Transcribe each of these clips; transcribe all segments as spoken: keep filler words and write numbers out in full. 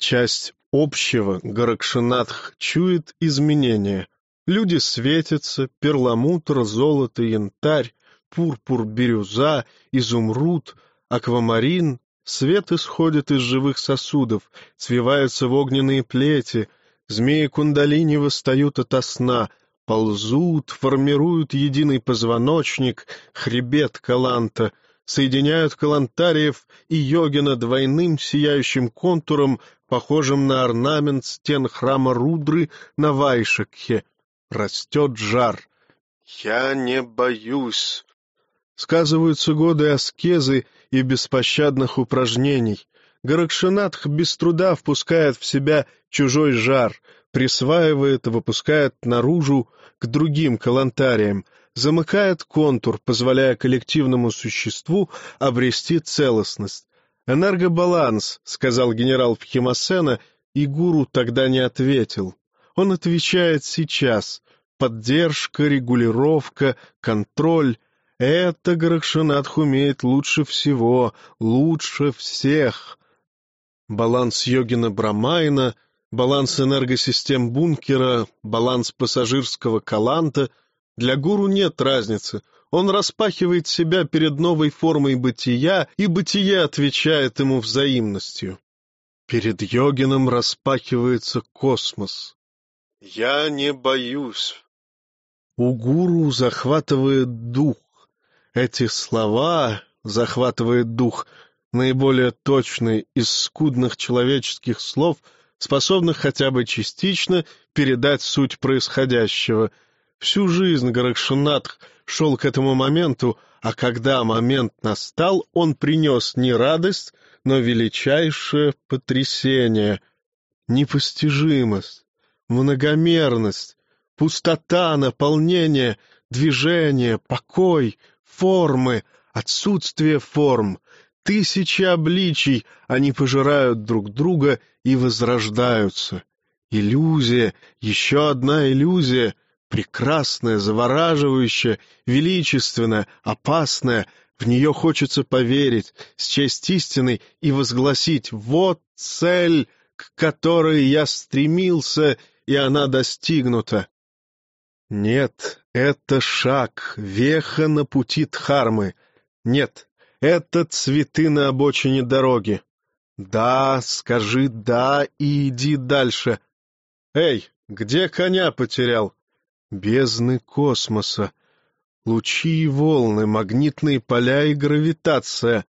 Часть общего Горакшинатх чует изменения. Люди светятся, перламутр, золото, янтарь, пурпур, бирюза, изумруд, аквамарин. Свет исходит из живых сосудов, свиваются в огненные плети, змеи кундалини восстают ото сна, ползут, формируют единый позвоночник, хребет Каланта, соединяют Калантариев и йогина двойным сияющим контуром, похожим на орнамент стен храма Рудры на Вайшакхе. Растет жар. «Я не боюсь», — сказываются годы аскезы и беспощадных упражнений. Горакшинатх без труда впускает в себя чужой жар, присваивает и выпускает наружу к другим калантариям, замыкает контур, позволяя коллективному существу обрести целостность. «Энергобаланс», — сказал генерал Пхимасена, и гуру тогда не ответил. Он отвечает сейчас. Поддержка, регулировка, контроль — это Горакшинатх умеет лучше всего, лучше всех. Баланс йогина Брамайна, баланс энергосистем бункера, баланс пассажирского Каланта. Для гуру нет разницы. Он распахивает себя перед новой формой бытия, и бытие отвечает ему взаимностью. Перед йогином распахивается космос. «Я не боюсь». У гуру захватывает дух. Эти слова захватывает дух, наиболее точные из скудных человеческих слов, способных хотя бы частично передать суть происходящего. Всю жизнь Горакшинатх шел к этому моменту, а когда момент настал, он принес не радость, но величайшее потрясение, непостижимость, многомерность, пустота, наполнение, движение, покой, формы, отсутствие форм, тысячи обличий, они пожирают друг друга и возрождаются. Иллюзия, еще одна иллюзия, прекрасная, завораживающая, величественная, опасная, в нее хочется поверить, счесть истиной и возгласить: «Вот цель, к которой я стремился, и она достигнута». Нет, это шаг, веха на пути Дхармы. Нет, это цветы на обочине дороги. Да, скажи «да» и иди дальше. Эй, где коня потерял? Бездны космоса, лучи и волны, магнитные поля и гравитация.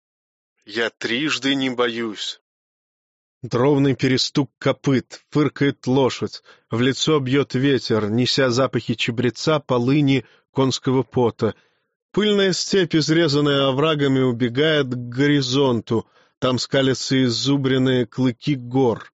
Я трижды не боюсь. Дровный перестук копыт, фыркает лошадь, в лицо бьет ветер, неся запахи чабреца, полыни, конского пота. Пыльная степь, изрезанная оврагами, убегает к горизонту, там скалятся иззубренные клыки гор.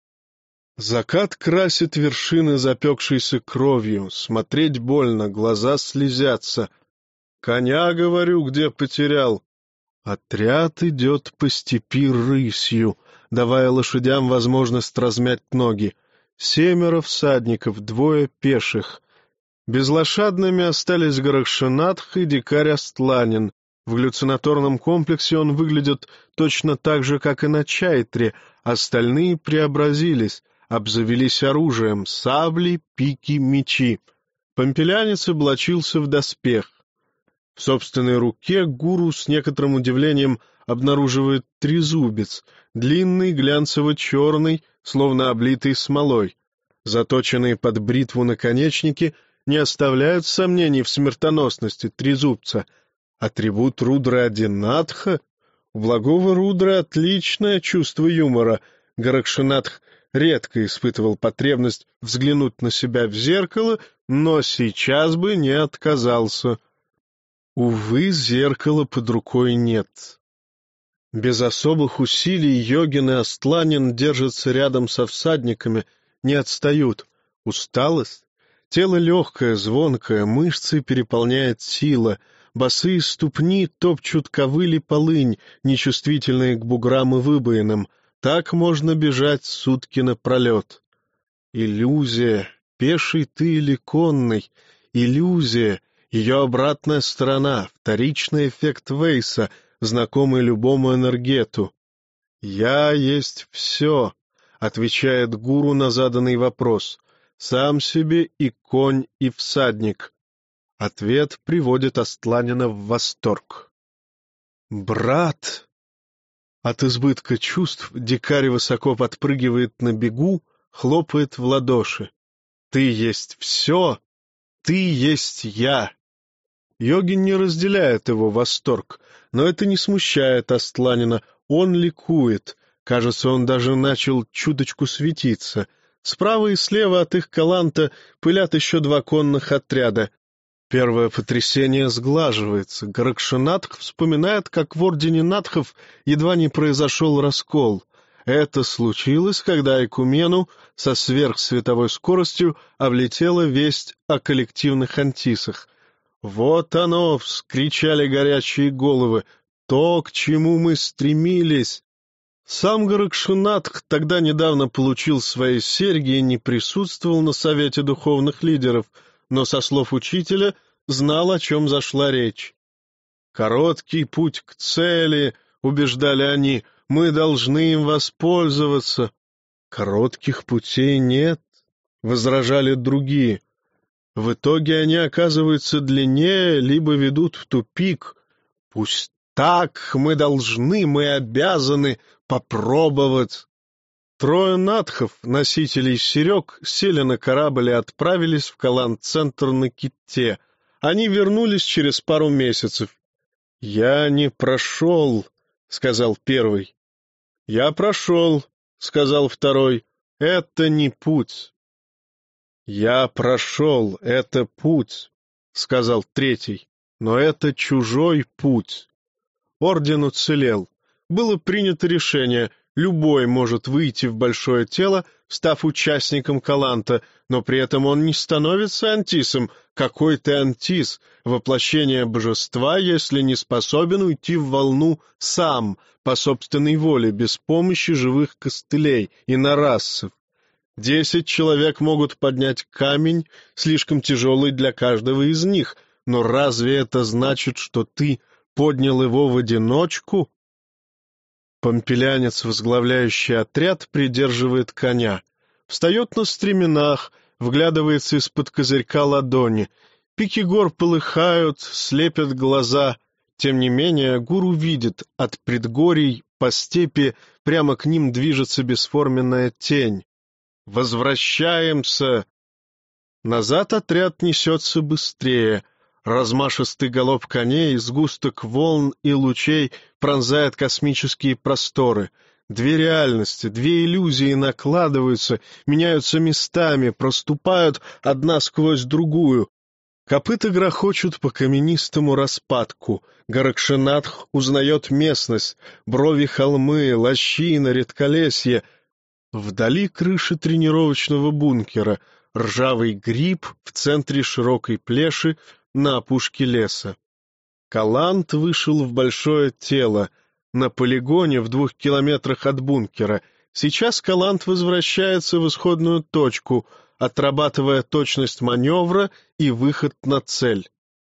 Закат красит вершины, запекшейся кровью, смотреть больно, глаза слезятся. Коня, говорю, где потерял? Отряд идет по степи рысью, давая лошадям возможность размять ноги. Семеро всадников, двое пеших. Безлошадными остались Горакшинатх и дикарь Астланин. В галлюцинаторном комплексе он выглядит точно так же, как и на Чайтре, остальные преобразились, обзавелись оружием — сабли, пики, мечи. Помпелянец облачился в доспех. В собственной руке гуру с некоторым удивлением обнаруживает трезубец, длинный, глянцево-черный, словно облитый смолой. Заточенные под бритву наконечники не оставляют сомнений в смертоносности трезубца. Атрибут Рудры Адинатха? У благого Рудры отличное чувство юмора. Горакшинатх редко испытывал потребность взглянуть на себя в зеркало, но сейчас бы не отказался. Увы, зеркала под рукой нет. Без особых усилий йогин и Астланин держатся рядом со всадниками, не отстают. Усталость? Тело легкое, звонкое, мышцы переполняет сила, босые ступни топчут ковыли полынь, нечувствительные к буграм и выбоинам. Так можно бежать сутки напролет. Иллюзия, пеший ты или конный, иллюзия, ее обратная сторона, вторичный эффект Вейса, знакомый любому энергету. Я есть все. отвечает гуру на заданный вопрос. Сам себе и конь, и всадник. Ответ приводит Астланина в восторг. «Брат!» От избытка чувств дикарь высоко подпрыгивает на бегу, хлопает в ладоши. «Ты есть все! Ты есть я!» Йогин не разделяет его восторг, но это не смущает Астланина, он ликует. Кажется, он даже начал чуточку светиться. Справа и слева от их каланта пылят еще два конных отряда. Первое потрясение сглаживается. Горакшинатх вспоминает, как в ордене Натхов едва не произошел раскол. Это случилось, когда Экумену со сверхсветовой скоростью облетела весть о коллективных антисах. «Вот оно!» — вскричали горячие головы. «То, к чему мы стремились!» Сам Горакшинатх тогда недавно получил свои серьги и не присутствовал на совете духовных лидеров, но, со слов учителя, знал, о чем зашла речь. «Короткий путь к цели», — убеждали они, — «мы должны им воспользоваться». «Коротких путей нет», — возражали другие. В итоге они оказываются длиннее, либо ведут в тупик. «Пусть так, мы должны, мы обязаны попробовать». Трое натхов, носителей серег, сели на корабль и отправились в Калан-центр на Китте. Они вернулись через пару месяцев. «Я не прошел», — сказал первый. «Я прошел», — сказал второй. «Это не путь». «Я прошел, это путь», — сказал третий. «Но это чужой путь». Орден уцелел. Было принято решение — любой может выйти в большое тело, став участником Каланта, но при этом он не становится антисом. Какой ты антис, воплощение божества, если не способен уйти в волну сам, по собственной воле, без помощи живых костылей и нарассов? Десять человек могут поднять камень, слишком тяжелый для каждого из них, но разве это значит, что ты поднял его в одиночку? Помпелянец, возглавляющий отряд, придерживает коня. Встает на стременах, вглядывается из-под козырька ладони. Пики гор полыхают, слепят глаза. Тем не менее, гуру видит, от предгорий по степи прямо к ним движется бесформенная тень. «Возвращаемся!» Назад отряд несется быстрее. Размашистый галоп коней, сгусток волн и лучей пронзает космические просторы. Две реальности, две иллюзии накладываются, меняются местами, проступают одна сквозь другую. Копыта грохочут по каменистому распадку. Горакшинатх узнает местность, брови холмы, лощина, редколесье. Вдали крыши тренировочного бункера, ржавый гриб в центре широкой плеши, на опушке леса. Калант вышел в большое тело, на полигоне в двух километрах от бункера. Сейчас Калант возвращается в исходную точку, отрабатывая точность маневра и выход на цель.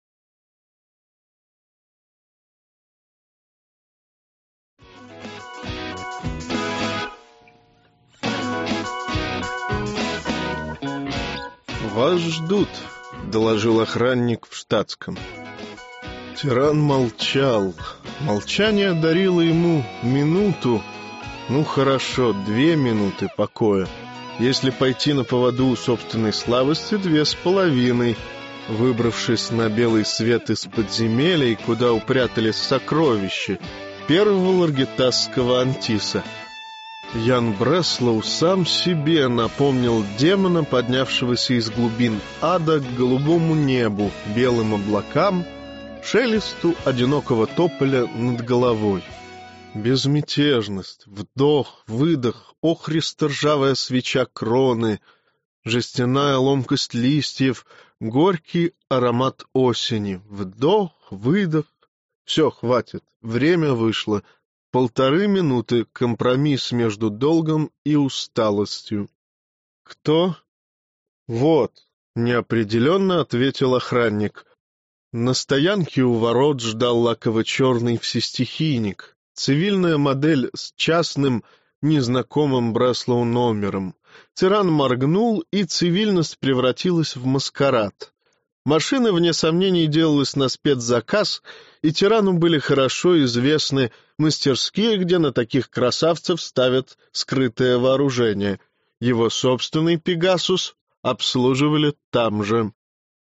«Вас ждут», — доложил охранник в штатском. Тиран молчал. Молчание дарило ему минуту, ну хорошо, две минуты покоя. Если пойти на поводу у собственной слабости, две с половиной. Выбравшись на белый свет из подземелий, куда упрятались сокровища первого ларгитасского антиса, Ян Бреслоу сам себе напомнил демона, поднявшегося из глубин ада к голубому небу, белым облакам, шелесту одинокого тополя над головой. Безмятежность, вдох, выдох, охристо ржавая свеча кроны, жестяная ломкость листьев, горький аромат осени, вдох, выдох. Все, хватит, время вышло. Полторы минуты — компромисс между долгом и усталостью. «Кто?» «Вот», — неопределенно ответил охранник. На стоянке у ворот ждал лаково-черный всестихийник. Цивильная модель с частным, незнакомым Бреслоу номером. Тиран моргнул, и цивильность превратилась в маскарад. Машина, вне сомнений, делалась на спецзаказ, и тирану были хорошо известны мастерские, где на таких красавцев ставят скрытое вооружение. Его собственный «Пегасус» обслуживали там же.